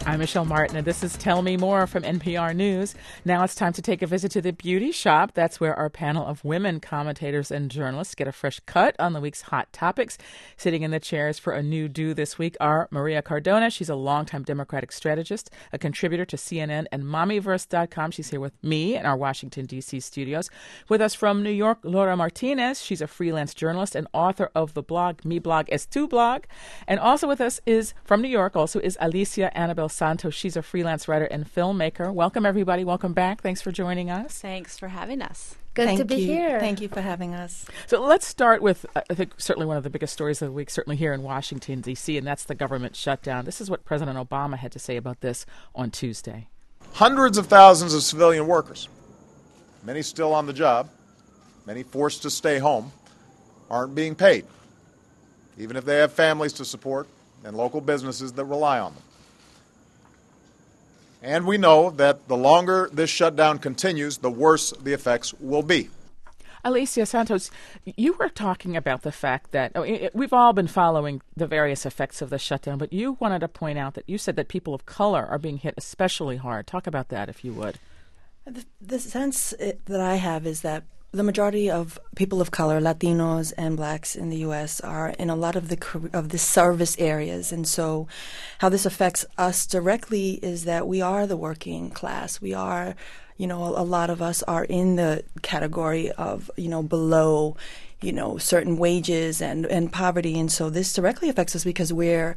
I'm Michelle Martin, and this is Tell Me More from NPR News. Now it's time to take a visit to the Beauty Shop. That's where our panel of women commentators and journalists get a fresh cut on the week's hot topics. Sitting in the chairs for a new do this week are Maria Cardona. She's a longtime Democratic strategist, a contributor to CNN and Mommyverse.com. She's here with me in our Washington, D.C. studios. With us from New York, Laura Martinez. She's a freelance journalist and author of the blog Mi Blog Es Tu Blog. And also with us is, from New York, is Alicia Annabel Santos. She's a freelance writer and filmmaker. Welcome, everybody. Welcome back. Thanks for joining us. Thanks for having us. Good to be here. Thank you for having us. So let's start with, I think, certainly one of the biggest stories of the week, certainly here in Washington, D.C., and that's the government shutdown. This is what President Obama had to say about this on Tuesday. Hundreds of thousands of civilian workers, many still on the job, many forced to stay home, aren't being paid, even if they have families to support and local businesses that rely on them. And we know that the longer this shutdown continues, the worse the effects will be. Alicia Santos, you were talking about the fact that we've all been following the various effects of the shutdown, but you wanted to point out that you said that people of color are being hit especially hard. Talk about that, if you would. The sense that I have is that the majority of people of color, Latinos and blacks in the U.S., are in a lot of the service areas. And so how this affects us directly is that we are the working class. We are, a lot of us are in the category of, below, certain wages and poverty. And so this directly affects us because we're,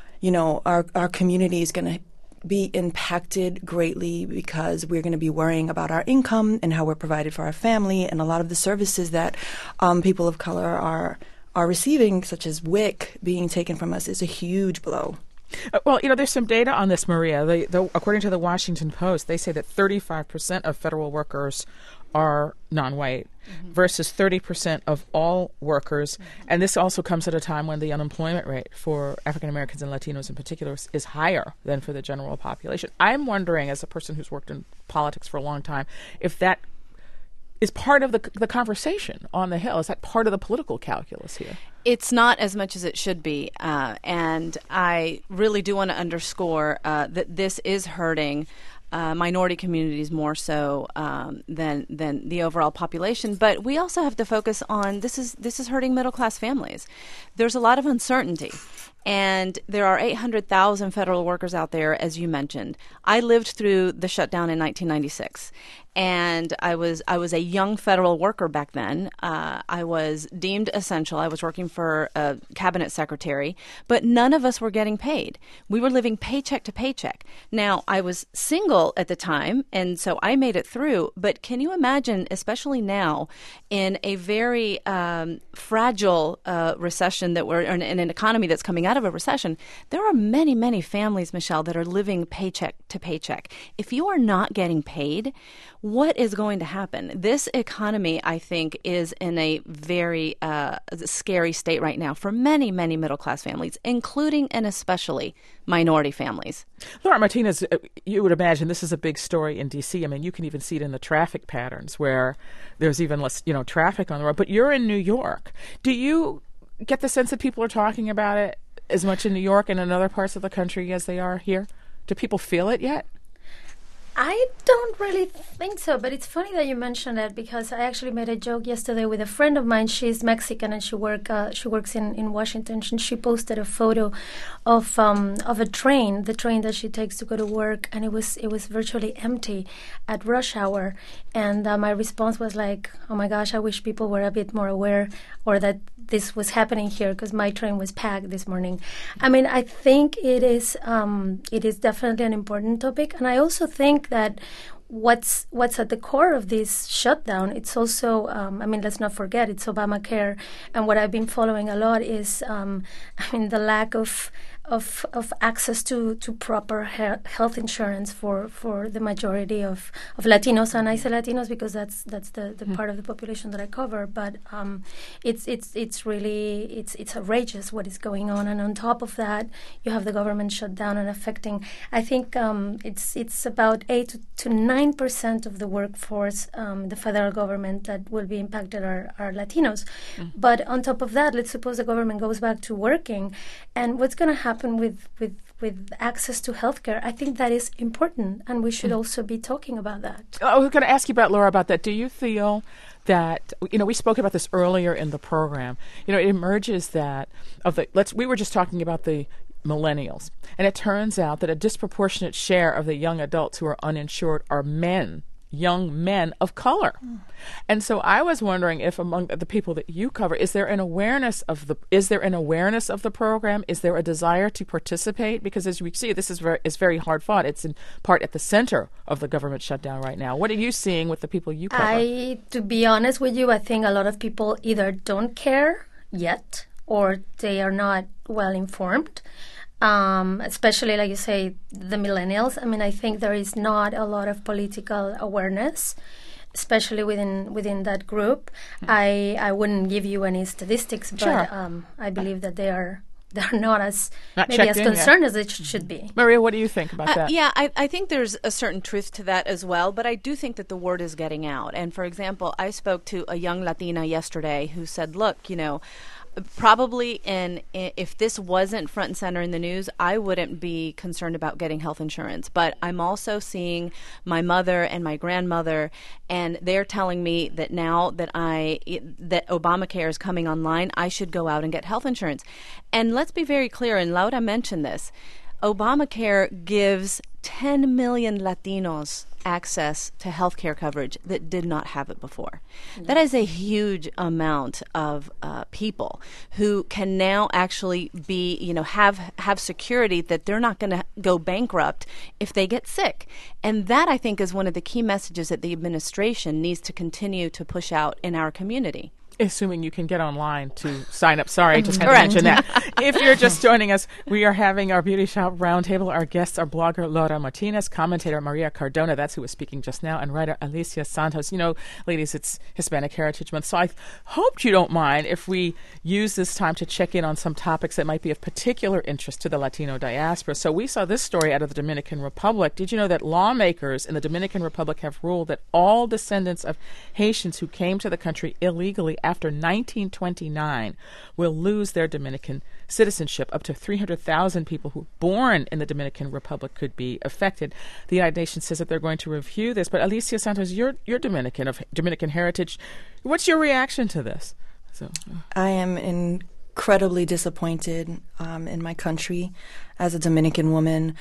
our community is going to be impacted greatly because we're going to be worrying about our income and how we're provided for our family, and a lot of the services that people of color are receiving, such as WIC, being taken from us, is a huge blow. Well, there's some data on this, Maria. According to the Washington Post, they say that 35% of federal workers are non-white versus 30% of all workers. And this also comes at a time when the unemployment rate for African Americans and Latinos in particular is higher than for the general population. I'm wondering, as a person who's worked in politics for a long time, if that is part of the conversation on the Hill. Is that part of the political calculus here? It's not as much as it should be. And I really do want to underscore that this is hurting minority communities more so than the overall population. But we also have to focus on this is hurting middle class families. There's a lot of uncertainty. And there are 800,000 federal workers out there, as you mentioned. I lived through the shutdown in 1996, and I was a young federal worker back then. I was deemed essential. I was working for a cabinet secretary, but none of us were getting paid. We were living paycheck to paycheck. Now, I was single at the time, and so I made it through. But can you imagine, especially now, in a very fragile recession that we're in an economy that's coming out of a recession, there are many, many families, Michelle, that are living paycheck to paycheck. If you are not getting paid, what is going to happen? This economy, I think, is in a very scary state right now for many, many middle-class families, including and especially minority families. Laura Martinez, you would imagine this is a big story in D.C. I mean, you can even see it in the traffic patterns where there's even less, traffic on the road. But you're in New York. Do you get the sense that people are talking about it as much in New York and in other parts of the country as they are here? Do people feel it yet? I don't really think so, but it's funny that you mentioned that because I actually made a joke yesterday with a friend of mine. She's Mexican and she works in Washington. And she posted a photo of a train, the train that she takes to go to work, and it was virtually empty at rush hour. And my response was like, "Oh my gosh, I wish people were a bit more aware, or that this was happening here, because my train was packed this morning." I mean, I think it is definitely an important topic, and I also think that what's at the core of this shutdown, it's also, let's not forget, it's Obamacare, and what I've been following a lot is, the lack of access to proper health insurance for the majority of Latinos, and I say Latinos because that's the part of the population that I cover. But it's really outrageous what is going on, and on top of that, you have the government shutdown and affecting. I think it's about 8 to 9% of the workforce, the federal government, that will be impacted are Latinos. But on top of that, let's suppose the government goes back to working, and what's going to happen happen with access to healthcare. I think that is important, and we should also be talking about that. I was going to ask you about, Laura, about that. Do you feel that, we spoke about this earlier in the program, it emerges that we were just talking about the millennials, and it turns out that a disproportionate share of the young adults who are uninsured are young men of color. And so I was wondering if among the people that you cover, is there an awareness of the program? Is there a desire to participate? Because as we see, this is very hard fought. It's in part at the center of the government shutdown right now. What are you seeing with the people you cover? To be honest with you, I think a lot of people either don't care yet or they are not well informed. Especially, like you say, the millennials. I mean, I think there is not a lot of political awareness, especially within that group. I wouldn't give you any statistics, but sure. I believe that they're not as concerned as they should be. Maria, what do you think about that? Yeah, I think there's a certain truth to that as well, but I do think that the word is getting out. And for example, I spoke to a young Latina yesterday who said, look, probably if this wasn't front and center in the news, I wouldn't be concerned about getting health insurance. But I'm also seeing my mother and my grandmother, and they're telling me that now that Obamacare is coming online, I should go out and get health insurance. And let's be very clear, and Laura mentioned this, Obamacare gives 10 million Latinos access to health care coverage that did not have it before. Yes. That is a huge amount of people who can now actually be, have security that they're not going to go bankrupt if they get sick. And that, I think, is one of the key messages that the administration needs to continue to push out in our community. Assuming you can get online to sign up. Sorry, I just had to mention that. If you're just joining us, we are having our Beauty Shop Roundtable. Our guests are blogger Laura Martinez, commentator Maria Cardona, that's who was speaking just now, and writer Alicia Santos. Ladies, it's Hispanic Heritage Month, so I hope you don't mind if we use this time to check in on some topics that might be of particular interest to the Latino diaspora. So we saw this story out of the Dominican Republic. Did you know that lawmakers in the Dominican Republic have ruled that all descendants of Haitians who came to the country illegally after 1929 will lose their Dominican citizenship? Up to 300,000 people who were born in the Dominican Republic could be affected. The United Nations says that they're going to review this. But Alicia Santos, you're Dominican, of Dominican heritage. What's your reaction to this? I am incredibly disappointed in my country as a Dominican woman.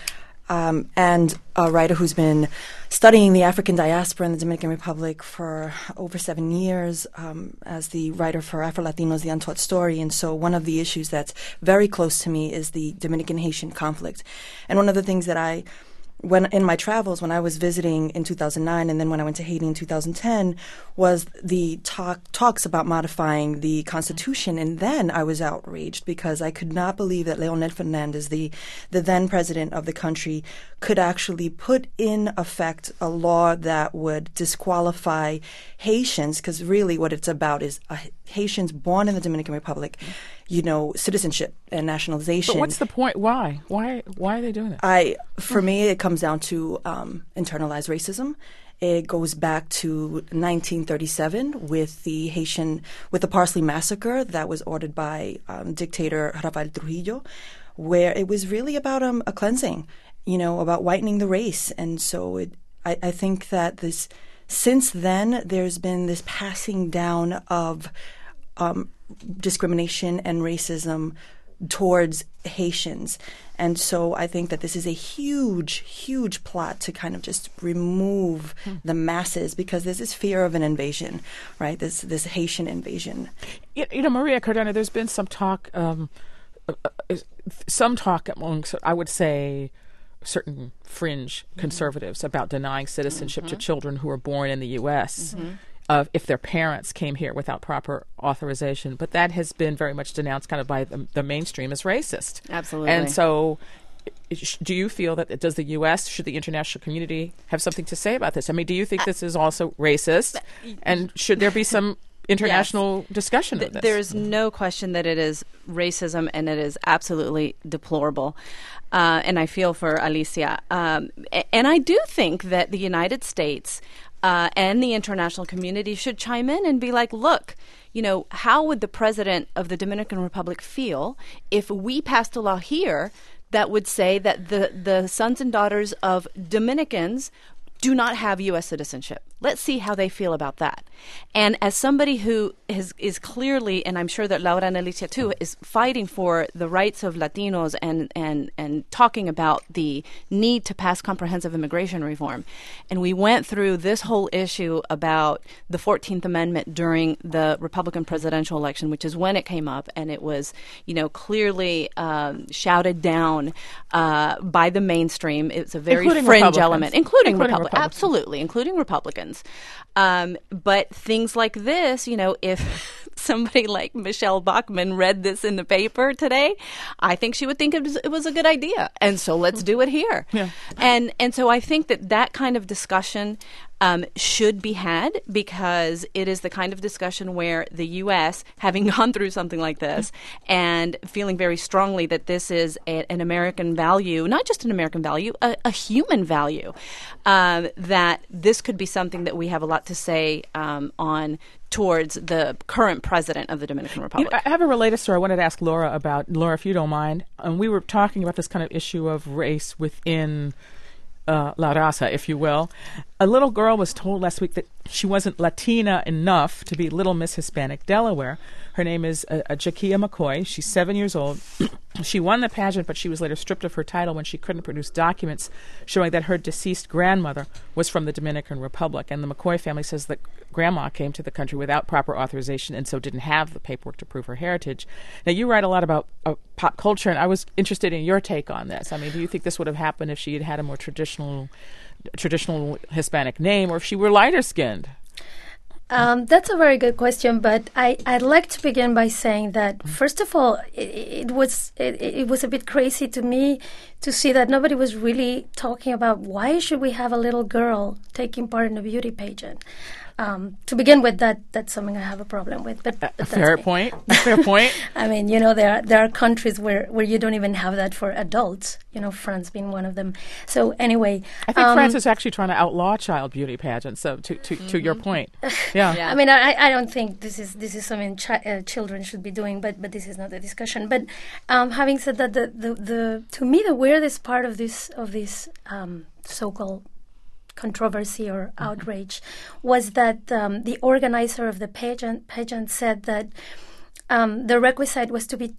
And a writer who's been studying the African diaspora in the Dominican Republic for over 7 years as the writer for Afro-Latinos, The Untaught Story. And so one of the issues that's very close to me is the Dominican-Haitian conflict. And one of the things that when in my travels, when I was visiting in 2009 and then when I went to Haiti in 2010, was the talks about modifying the Constitution. And then I was outraged because I could not believe that Leonel Fernandez, the then president of the country, could actually put in effect a law that would disqualify Haitians, because really what it's about is Haitians born in the Dominican Republic, citizenship and nationalization. But what's the point? Why? Why are they doing this? For me, it comes down to internalized racism. It goes back to 1937 with the Parsley Massacre that was ordered by dictator Rafael Trujillo, where it was really about a cleansing, about whitening the race. And so I think that since then, there's been this passing down of discrimination and racism towards Haitians. And so I think that this is a huge, huge plot to kind of just remove the masses, because there's this fear of an invasion, right? This Haitian invasion. Maria Cardona, there's been some talk amongst, I would say, certain fringe conservatives about denying citizenship to children who are born in the U.S. If their parents came here without proper authorization. But that has been very much denounced kind of by the mainstream as racist. Absolutely. And so do you feel that should the international community have something to say about this? I mean, do you think this is also racist? And should there be some international discussion of this? There's no question that it is racism, and it is absolutely deplorable. And I feel for Alicia. And I do think that the United States and the international community should chime in and be like, look, how would the president of the Dominican Republic feel if we passed a law here that would say that the sons and daughters of Dominicans do not have U.S. citizenship? Let's see how they feel about that. And as somebody who is clearly, and I'm sure that Laura and Alicia too, is fighting for the rights of Latinos and talking about the need to pass comprehensive immigration reform. And we went through this whole issue about the 14th Amendment during the Republican presidential election, which is when it came up, and it was, clearly shouted down by the mainstream. It's a very fringe element, including Republicans. Absolutely, including Republicans. But things like this, if somebody like Michelle Bachmann read this in the paper today, I think she would think it was a good idea. And so let's do it here. Yeah. And so I think that kind of discussion should be had, because it is the kind of discussion where the U.S., having gone through something like this and feeling very strongly that this is an American value, not just an American value, a human value, that this could be something that we have a lot to say on towards the current president of the Dominican Republic. I have a related story I wanted to ask Laura about. Laura, if you don't mind. We were talking about this kind of issue of race within La Raza, if you will. A little girl was told last week that she wasn't Latina enough to be Little Miss Hispanic Delaware. Her name is Jakia McCoy. She's 7 years old. She won the pageant, but she was later stripped of her title when she couldn't produce documents showing that her deceased grandmother was from the Dominican Republic. And the McCoy family says that grandma came to the country without proper authorization and so didn't have the paperwork to prove her heritage. Now, you write a lot about pop culture, and I was interested in your take on this. I mean, do you think this would have happened if she had had a more traditional Hispanic name, or if she were lighter skinned? That's a very good question, but I'd like to begin by saying that, first of all, it was a bit crazy to me to see that nobody was really talking about why should we have a little girl taking part in a beauty pageant. To begin with, that's something I have a problem with. But fair point. Fair point. I mean, there are countries where you don't even have that for adults. France being one of them. So anyway, I think France is actually trying to outlaw child beauty pageants. So to your point, yeah. I mean, I don't think this is something children should be doing, but this is not the discussion. But having said that, the to me the weirdest part of this so-called controversy or outrage was that the organizer of the pageant said that the requisite was to be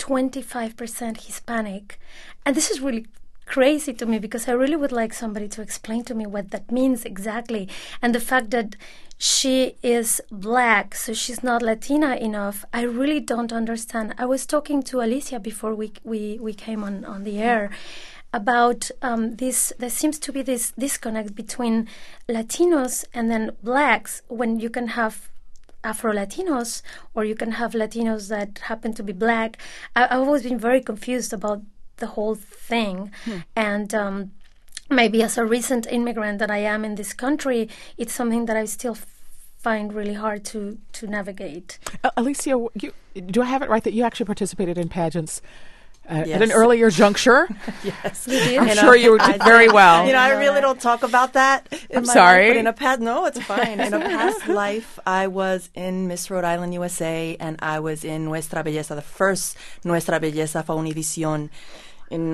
25% Hispanic. And this is really crazy to me, because I really would like somebody to explain to me what that means exactly. And the fact that she is black, so she's not Latina enough, I really don't understand. I was talking to Alicia before we came on the air about this. There seems to be this disconnect between Latinos and then blacks, when you can have Afro-Latinos or you can have Latinos that happen to be black. I've always been very confused about the whole thing. And maybe as a recent immigrant that I am in this country, it's something that I still find really hard to navigate. Alicia, do I have it right that you actually participated in pageants yes. At an earlier juncture? Yes. I'm sure you did very well. I really don't talk about that. I'm sorry. No, it's fine. In a past life, I was in Miss Rhode Island, USA, and I was in Nuestra Belleza, the first Nuestra Belleza for Univision in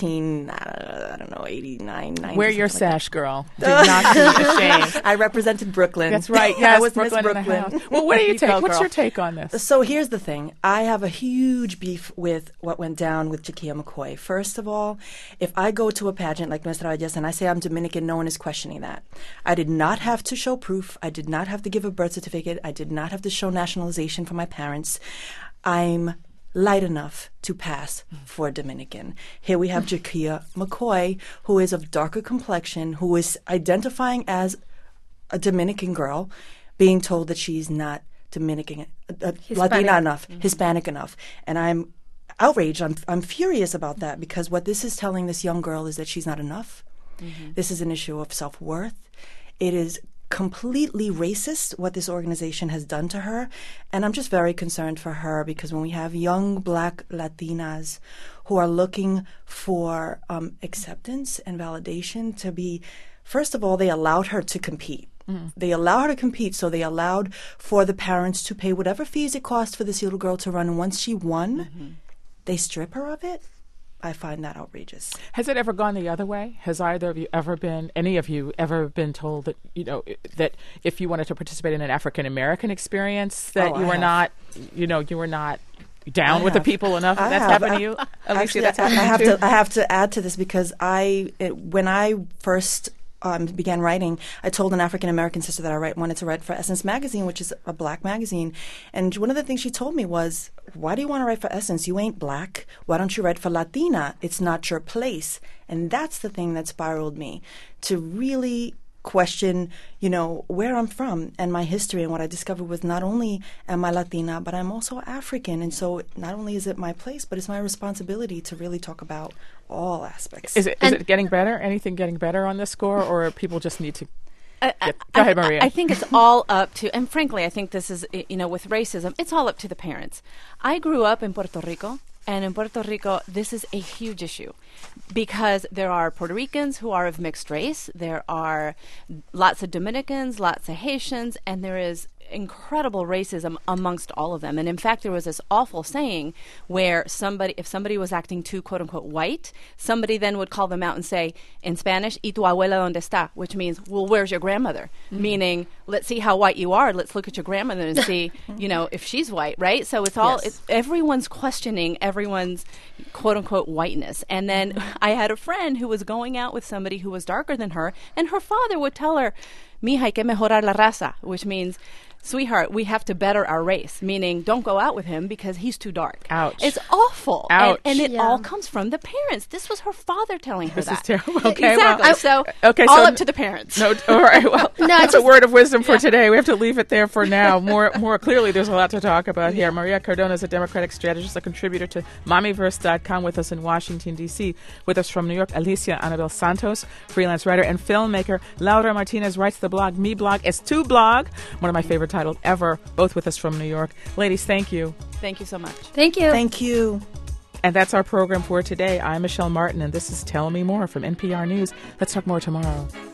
89, 90. Wear your sash, girl. Do not be ashamed. I represented Brooklyn. That's right. Yes, I was Brooklyn Miss Brooklyn. Well, what do you take? What's your take on this? So here's the thing. I have a huge beef with what went down with Jakia McCoy. First of all, if I go to a pageant like Nuestra Belleza and I say I'm Dominican, no one is questioning that. I did not have to show proof. I did not have to give a birth certificate. I did not have to show nationalization for my parents. I'm light enough to pass for a Dominican. Here we have Jakia McCoy, who is of darker complexion, who is identifying as a Dominican girl, being told that she's not Dominican, Latina enough, Hispanic enough. And I'm outraged. I'm furious about that, because what this is telling this young girl is that she's not enough. This is an issue of self-worth. It is completely racist what this organization has done to her, and I'm just very concerned for her, because when we have young black Latinas who are looking for acceptance and validation to be, first of all, they allowed her to compete. They allow her to compete, so they allowed for the parents to pay whatever fees it cost for this little girl to run. And once she won, they strip her of it. I find that outrageous. Has it ever gone the other way? Has either of you ever been, any of you ever been told that, that if you wanted to participate in an African American experience, that you were not, you were not down with the people enough? That's happened to you? Alicia, Actually, that's happened to you? I have to add to this because when I first began writing, I told an African American sister that I wanted to write for Essence Magazine, which is a black magazine. And one of the things she told me was, why do you want to write for Essence? You ain't black. Why don't you write for Latina? It's not your place. And that's the thing that spiraled me to really question, where I'm from and my history. And what I discovered was not only am I Latina, but I'm also African. And so not only is it my place, but it's my responsibility to really talk about all aspects. Is it getting better? Anything getting better on this score, or people just need to... Go ahead, Maria. I think it's all up to, and frankly, I think this is, with racism, it's all up to the parents. I grew up in Puerto Rico, and in Puerto Rico, this is a huge issue because there are Puerto Ricans who are of mixed race, there are lots of Dominicans, lots of Haitians, and there is incredible racism amongst all of them. And in fact, there was this awful saying where if somebody was acting too quote unquote white, somebody then would call them out and say in Spanish, "Y tu abuela dónde está?" which means, well, where's your grandmother? Meaning, let's see how white you are. Let's look at your grandmother and see, if she's white, right? So it's all, everyone's questioning everyone's quote unquote whiteness. And then I had a friend who was going out with somebody who was darker than her, and her father would tell her, "Mija, hay que mejorar la raza," which means, sweetheart, we have to better our race, meaning don't go out with him because he's too dark. Ouch. It's awful. Ouch. And it all comes from the parents. This was her father telling her This that. is terrible. Okay, exactly. well, All up to the parents. No, all right. Well, that's a word of wisdom for today. We have to leave it there for now. More clearly, there's a lot to talk about here. Maria Cardona is a Democratic strategist, a contributor to Mommyverse.com with us in Washington, D.C. With us from New York, Alicia Anabel Santos, freelance writer and filmmaker. Laura Martinez writes the blog Me Blog Es2 Blog, one of my favorite titles ever. Both with us from New York. Ladies, thank you. Thank you so much. Thank you. Thank you. And that's our program for today. I'm Michelle Martin, and this is Tell Me More from NPR News. Let's talk more tomorrow.